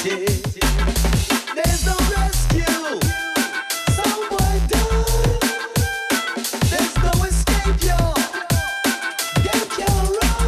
There's no rescue. Someone done. There's no escape, y'all. Get your run.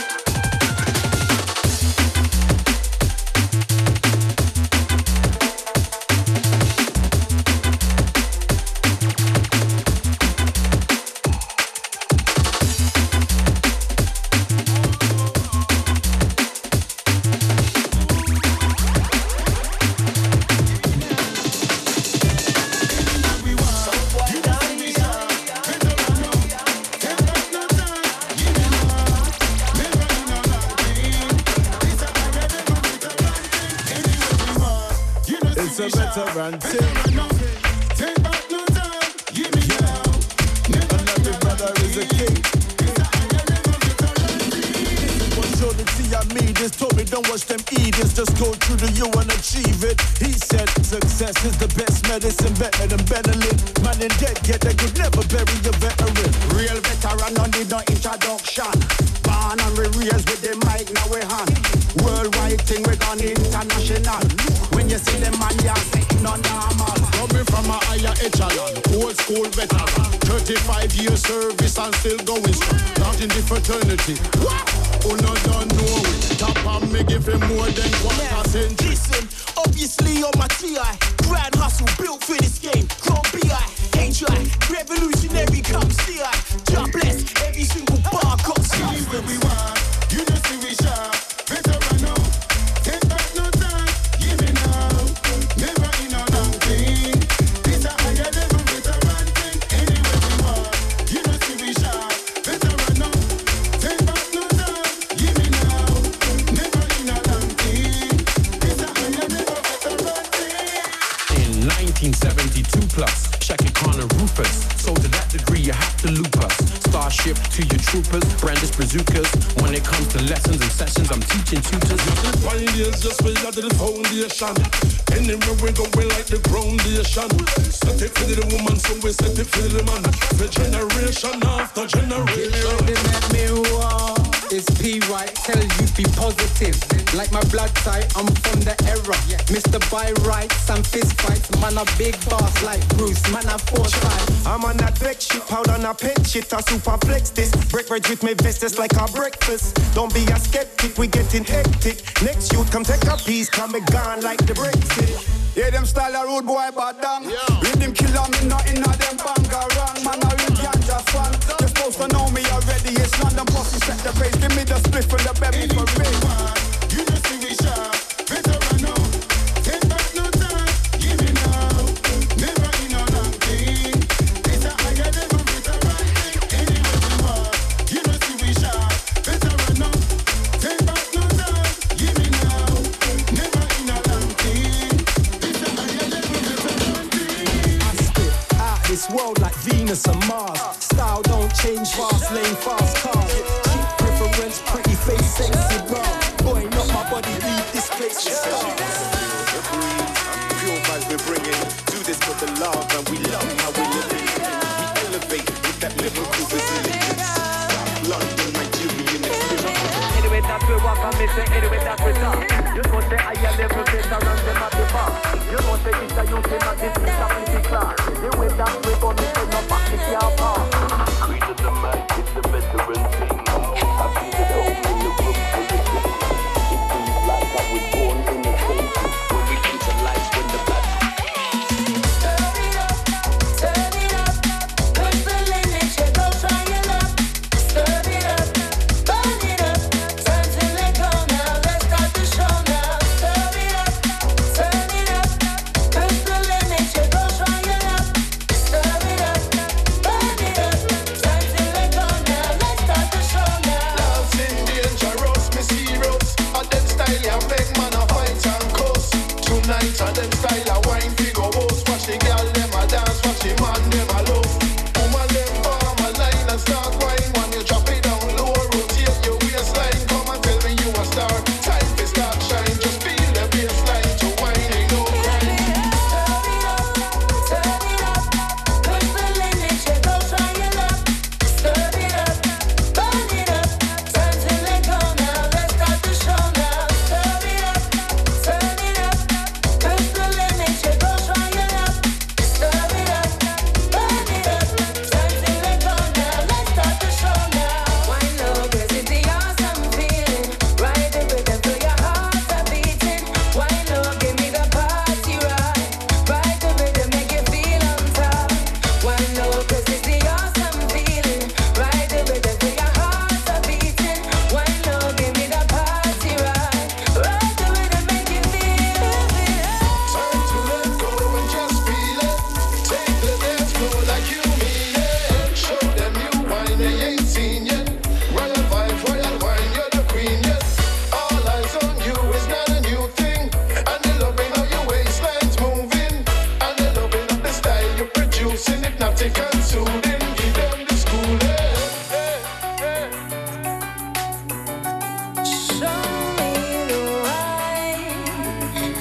It's a veteran thing. Take back no time. Give me now. And every brother is a king. What showed it to me? This told me don't watch them eat. It's just go through the you and achieve it. He said success is the best medicine, better than Benelin. Man in debt, yet they could never bury a veteran. Real veteran, no need no introduction. Born and we raised with the mic now we hand. Worldwide thing we gone international. When you see them man, you're saying no normal. Coming from a higher echelon, old school veteran, 35 years service and still going strong. Not in the fraternity. What? Oh no, don't know it. Top and me give him more than 1 century. Listen, obviously on my TI, grand hustle built for this game. Grow BI, ain't try, revolutionary come CI. God bless every single bar got See where we want, you know see we sharp. Veteran now, take back no time. Give me now, never in a long thing. This a higher level veteran thing. Anywhere we want, you know see we sharp. Veteran now, take back no time. Give me now, never in a long thing. This a higher level veteran thing. In 1972 plus, Shaka Khan and Rufus. So to that degree you have to loop us. Starship to your troopers, Brandis bazookas. When it comes to lessons and sessions, I'm teaching tutors. The pioneers just build out the foundation. Anywhere we go, we like the groundation. Set it for the woman, so we set it for the man. The generation after generation. They make me walk. It's P right, tell you be positive. Like my blood type, I'm from the era. Mr. Buy rights and fist fights. Man a big boss like Bruce, man a foresight. I'm on that big shit, powder on a pen shit, I super flex this. Break bread with me vest, it's like a breakfast. Don't be a skeptic, we getting hectic. Next youth come take a piece, come be gone like the Brexit. Yeah, them style a rude boy bad down. With them killer me not in a them banga run. Man a real ganja fan. You're supposed to know me already. It's London pussy set the pace. Give me the split from the baby for real. You know see we sharp. Veteran now, take back no time. Give me now, never in a long thing. It's a higher level veteran thing. Anywhere we want, you know see we sharp. Veteran now, take back no time. Give me now, never in a long thing. It's a higher level veteran thing. I spit out this world like Venus and Mars. Style don't change, fast lane, fast cars. Cheap preference, pretty face, sexy bra. Boy, not my body, leave this place to start. Pure vibes we're bringing. Do this for the love, and we love how we live it. We elevate with that lyrical resilience. South London, Nigerian experience. Anyway, that's where walk and miss it. Anyway, that's where talk. You know say I am level veterans, them at the bar. You know say it's a youth, them at this disability class. The way that we go, me say no back, it's your part. Creed of the man, it's a veteran thing. I feel it home in the room for the thing. It feels like I was born in the same. When we came to life, when the blood. Turn it up, push the limit, you go try your luck. Stir it up, burn it up, time to let go now, let's start the show now.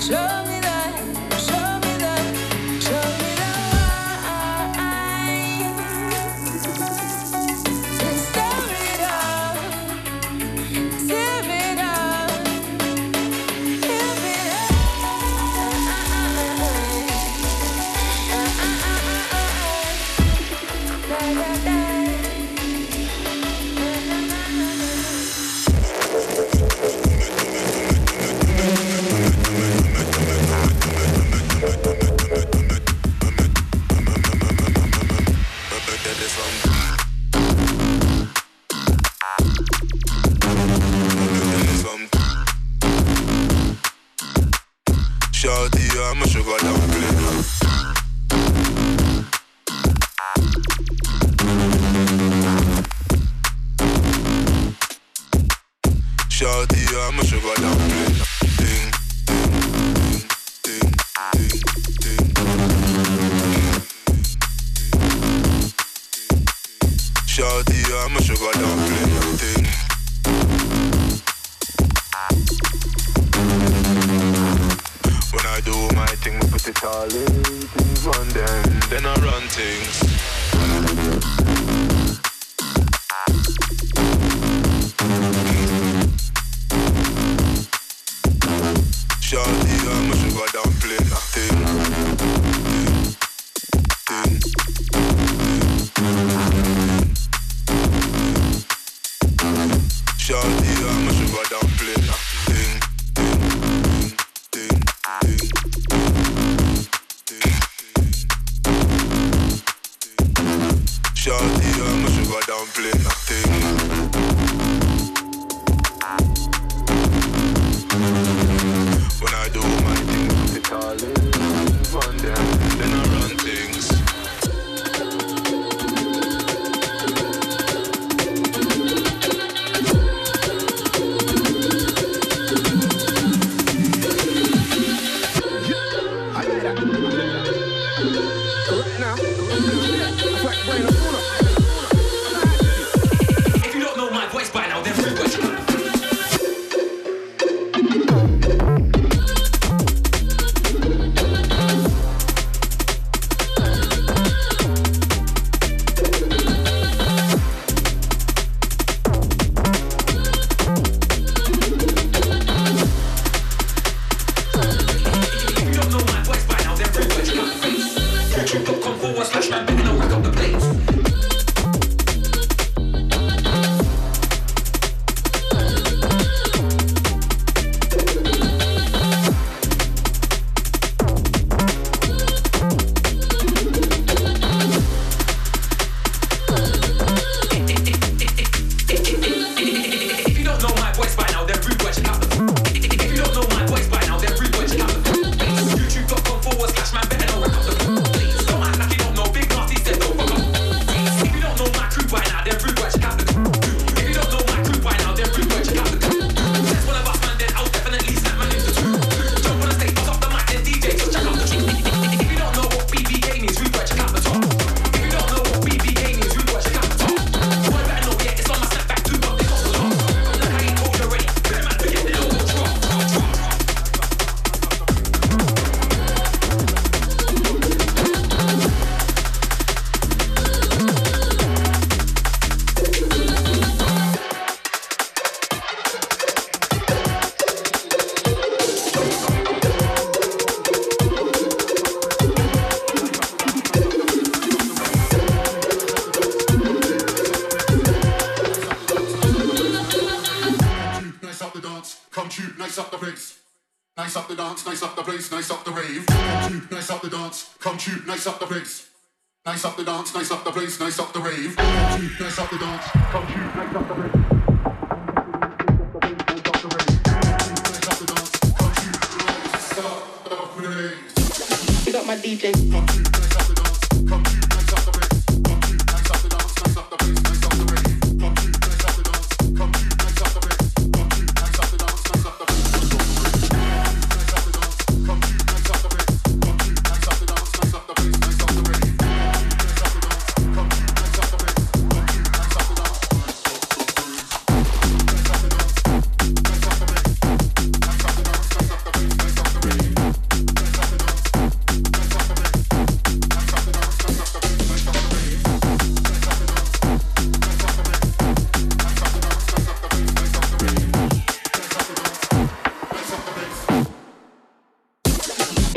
I'm a sugar dumpling. Shawty, I'm a sugar dumpling. Ding, ding, ding, ding, ding. Shawty, I'm a sugar dumpling. Ding. When I do my thing, we put it all in. Things run then I run things. Shawty, I'm a sugar dumpling. Ding, ding, ding. Shawty, I'm a sugar dumpling. Ding, ding, ding, ding. Shawty, I'm a sugar dumpling. When I do my thing, put it all in. Run them, then I run things. If you don't know my voice by now, then free question.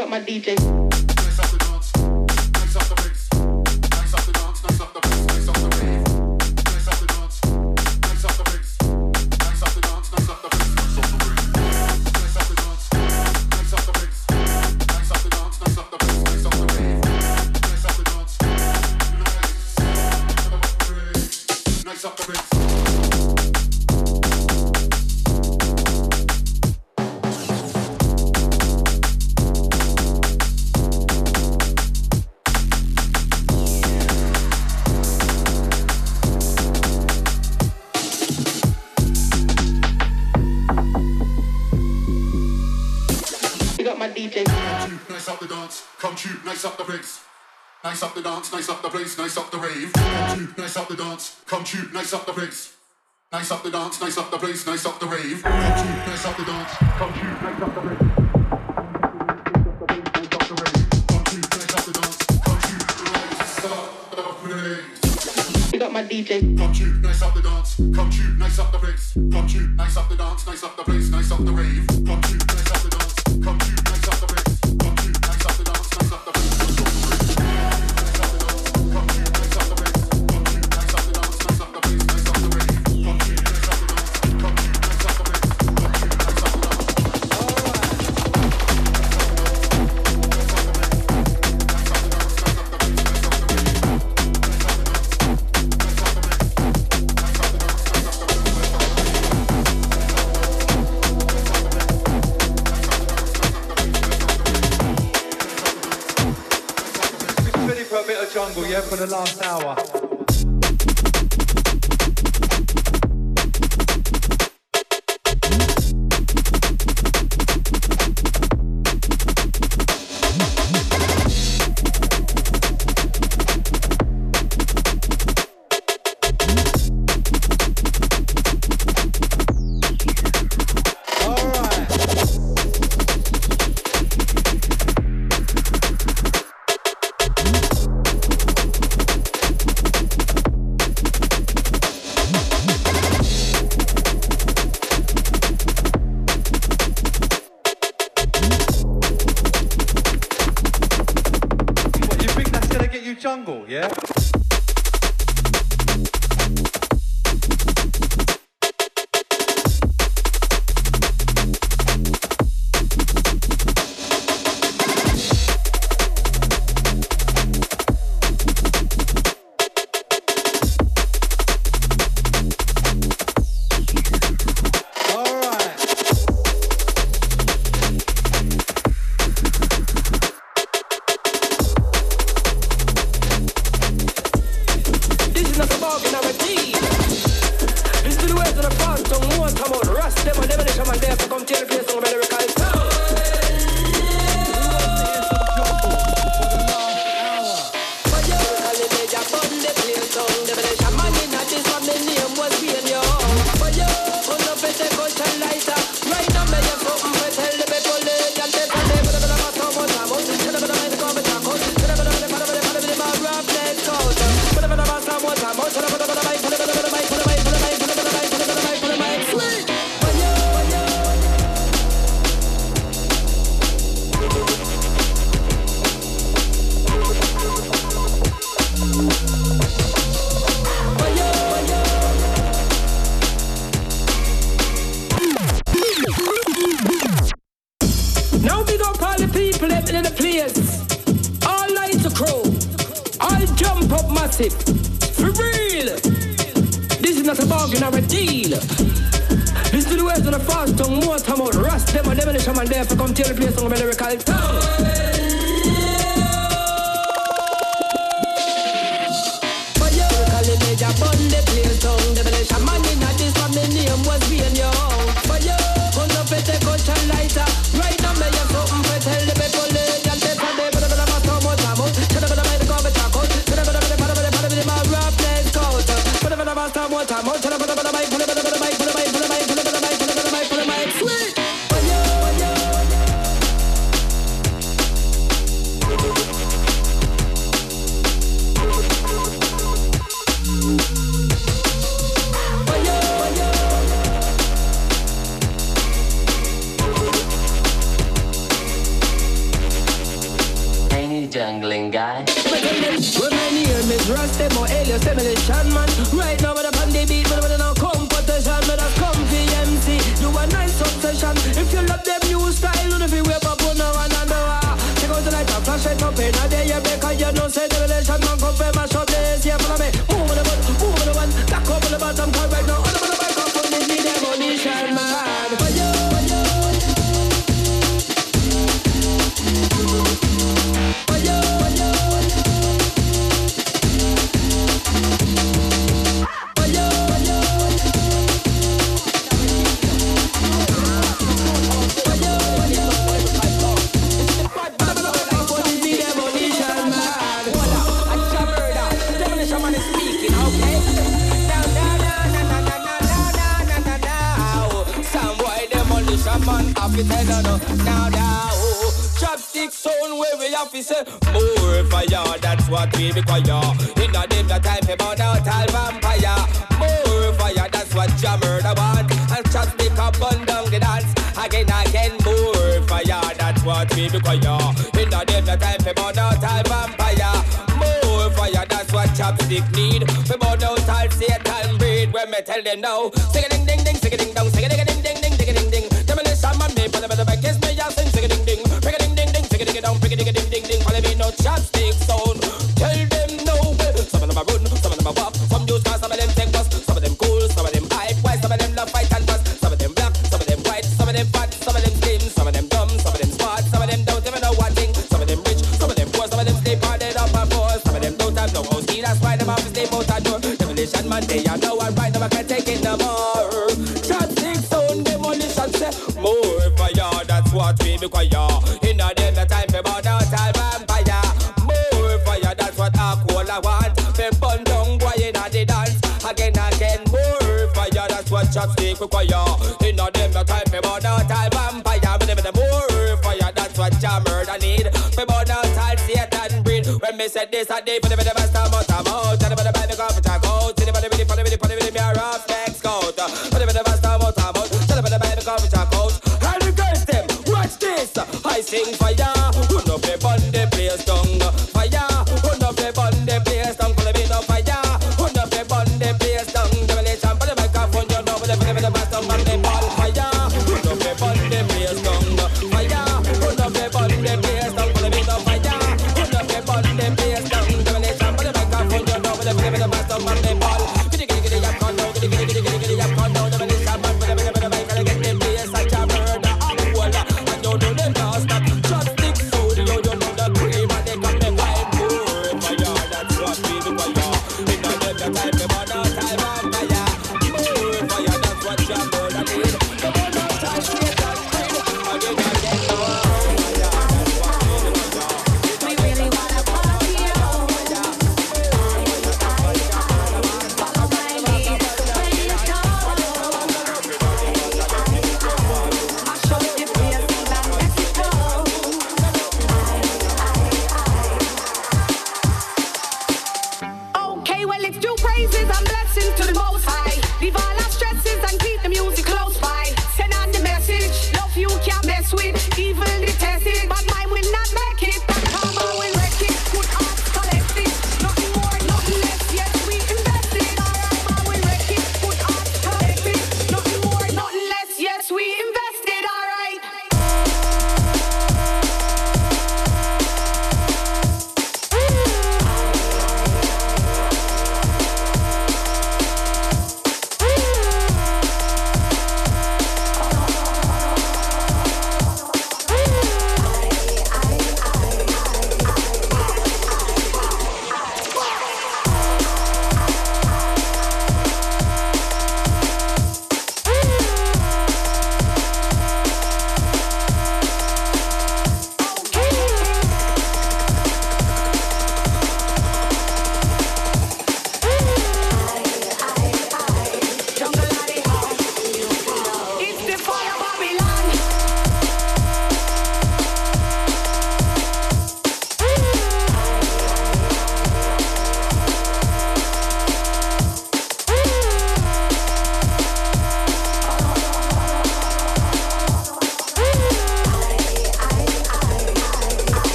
up my DJ. Nice up the dance, nice up the mix. Nice up the dance, nice up the mix, nice up the rave. Nice up the dance, nice up the mix. Nice up the dance, nice up the mix, nice up the rave. Nice up the dance, nice up the mix. Nice up the dance, nice up the mix, nice up the rave. Nice up the dance, nice up the mix. DJ. Nice up the dance, come shoot, nice up the place. Nice up the dance, nice up the place, nice up the rave. Come shoot, nice up the dance, come shoot, nice up the place. Nice up the dance, nice up the place, nice up the rave. Come shoot, nice up the dance, come shoot, nice up the place. Pick up my DJ. Come shoot, nice up the dance, come shoot, nice up the place. Come shoot, nice up the dance, nice up the place, nice up the rave. Come shoot, nice up the dance, come shoot, nice up the place. Come shoot, nice up the dance, nice up the place, nice up the rave. Nice up the dance, come shoot, nice up the place. Come shoot, nice up the dance, nice up the place, nice up the rave. Come shoot, nice up the dance, come shoot, nice up the place. Come shoot, nice up the dance. A bit of jungle, yeah, for the last hour. Jungle, yeah? jungling guy. When my name is Rusty, more alias demolition man. Right now with a bandy beat, but with no competition, but I come for MC. Do a nice obsession. If you love them new style, if you whip up on one another. Check out the light and flash it up in a day, you because you know say demolition man come for my shot this. Yeah, follow me. Move with the one, move with the one. Back up on the bottom, cause right now, all the back up on this need demolition man. For you. Now, chopstick sound where we have to say more fire, that's what we require. In the dim the time for burn out all vampire. More fire, that's what Jammer the want. And chopstick up and down the dance. Again, more fire, that's what we require. In the dim the time for burn out all vampire. More fire, that's what chopstick need. For burn out all Satan breed. When me tell them now, sing a ding ding ding, sing a ding dong, sing a ding ding ding ding ding ding ding. Demolition man me, but the back is me, I sing sing a ding ding, break a ding ding ding, sing a ding dong, break a ding ding ding ding. Follow me no chopstick sound. Tell them no. Some of them are run, some of them are pop, some use cars, some of them take bus, some of them cool, some of them hype, why some of them love fight and fuss, some of them black, some of them white, some of them fat, some of them slim, some of them dumb, some of them smart, some of them don't even know what thing, some of them rich, some of them poor, some of them stay parted up and poor, some of them don't have no house key, that's why them have to stay out and door. Demolition man, they are now and right now I can't take it no more. Chopstick sound, demolition say more fire, that's what we require. In a day the time for burn out all vampire. More fire, that's what I want. For burn down boy in a the dance. Again, more fire, that's what chopstick require. In a day the time for burn out all vampire. But more fire, that's what Jammer I need. For burn out all Satan breed. When me said this a day for the best time out of mouth. And the baby come for check out. See the body really funny with me a rough neck scout. For the best time out of mouth. Tell the baby come for check out. And the girls them, watch this. I sing fire. Who know play bun the place down. Fire. Who know play bun the place down. Call me no fire. Who know play bun the place down. Demolition for the microphone. You know the best time on the ball. Fire. Who know play bun the place down. Fire. Who know play bun the place down. Call me no fire. Who know play bun the place down. Demolition for the microphone. You know the best time on the ball. Giddy giddy giddy up on down. Giddy giddy giddy giddy up on down. Demolition man for the mic. Gotta get the place a Jammer the whole. And you know them not stop. Chopstick food. You know the cream and they come me find more fire. That's what we require. In the day the time we burn out all vampire. More fire. That's what Jammer I need. The burn out all Satan breed. Again, more fire. That's what we require. We really wanna party on. Follow my lead. When you come, I show the place and let it go.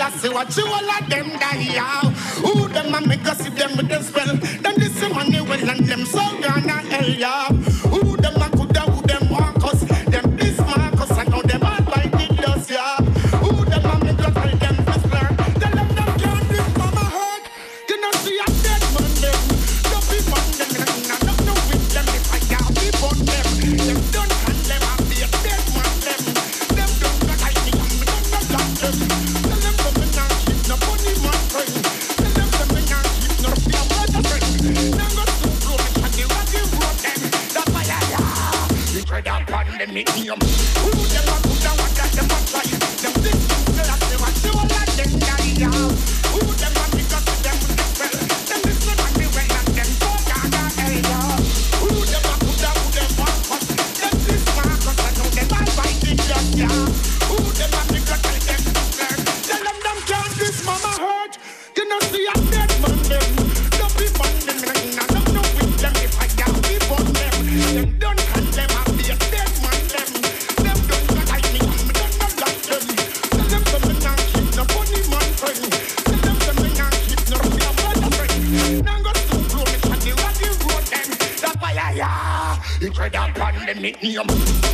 Selassie, watch you all of them die, yeah. Who them a make us see them with them spell? Then this money well and them so gonna hell, yeah. Who them a coulda, who them want us? Them Bismarck us, I know them all by the dust, yeah. Who them a make us tell them to slur? Tell them can't this mama hurt. You know see a dead man them. Don't be fun them, don't know with them if I can't be on them. Them don't hand them up, be a dead man them. Them don't got like me, I'm don't got them. Tell them come and keep no money man friend. Tell them come and keep no fear brother friend. Now go to grow me and the road them. That's why you try to pan them medium. Who them a put down what that them a try? Them this girl have them a do all of them die out. Who them a pick up with them with the spell? Them this one and the well and them so gaga hell out. Who them a put down who them want us? Them this Marcus I know them all by the just yeah. Who them a pick up tell them to learn? Tell them can't this mama hurt. You know see a dead man them. Don't be fun them and I don't know with them if I can't be on them. Them don't hand them up be a dead man them. Them don't got like me and me don't got like them. Tell them come and keep no funny man friend. Tell them come and keep no fear brother friend. Now go to blow me and the road them. That's why you try to pan them medium.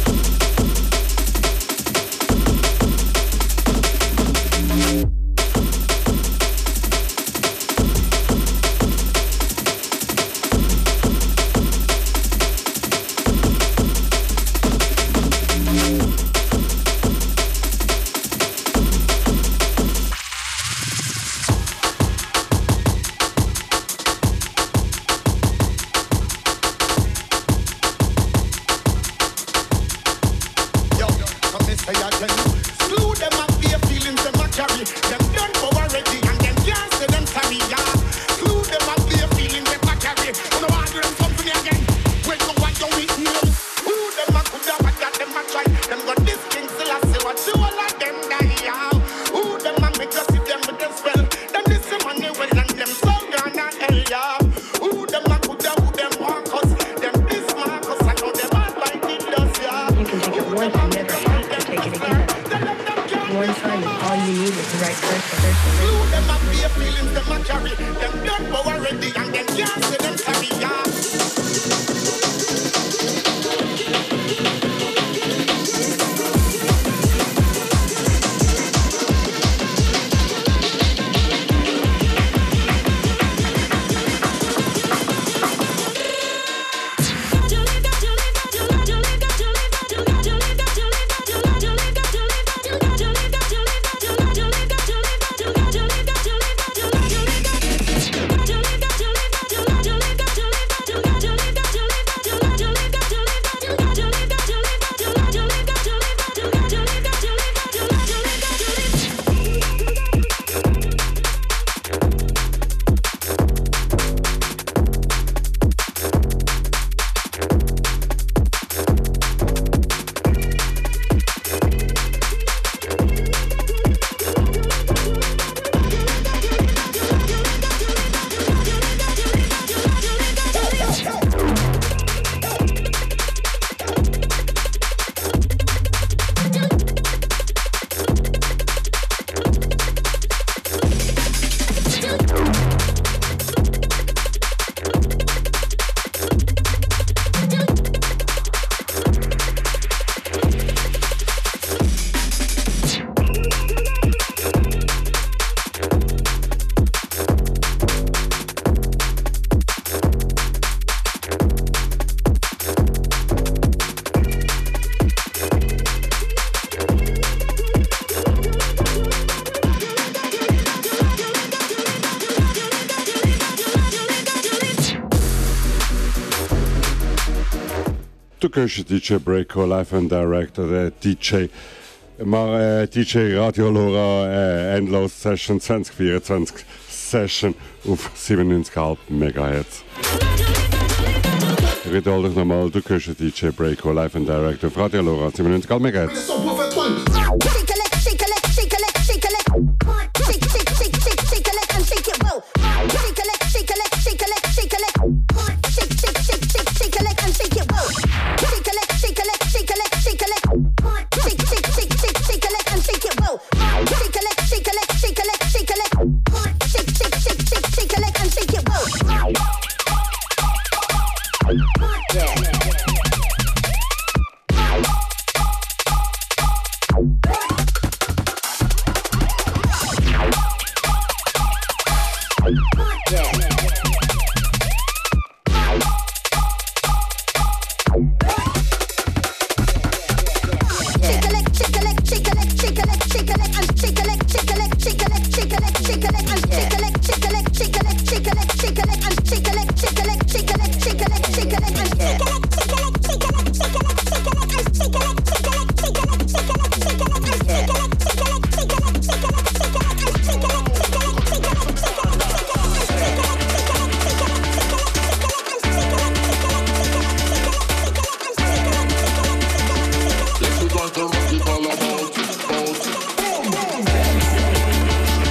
Slew them up, their feelings them a carry. Them done for already and them can't say them sorry, yeah. Slew them up, their feelings them a carry. You know I do them something again. Well, no one don't eat me. Who them a coulda, what that them a try? Them got this king Selassie, what you all of them die, yeah. Who them a make us see them with them spell? Them this money well and them so gonna hell, yeah. Who them a coulda, who them want us? Them Bismarck us, I know them all by the dust, yeah. You can take it once and never have to take it again. One time, all you need is the right person. Slew them up, their feelings them a carry. Them done for already and them can't say them sorry, yeah. Du kannst DJ Breako live and direct oder DJ DJ Radio Lora Endlos Session 2024 Session auf 97,5 MHz. Ich rede euch nochmal, du kannst DJ Breako live and direct auf Radio Lora 97,5 MHz.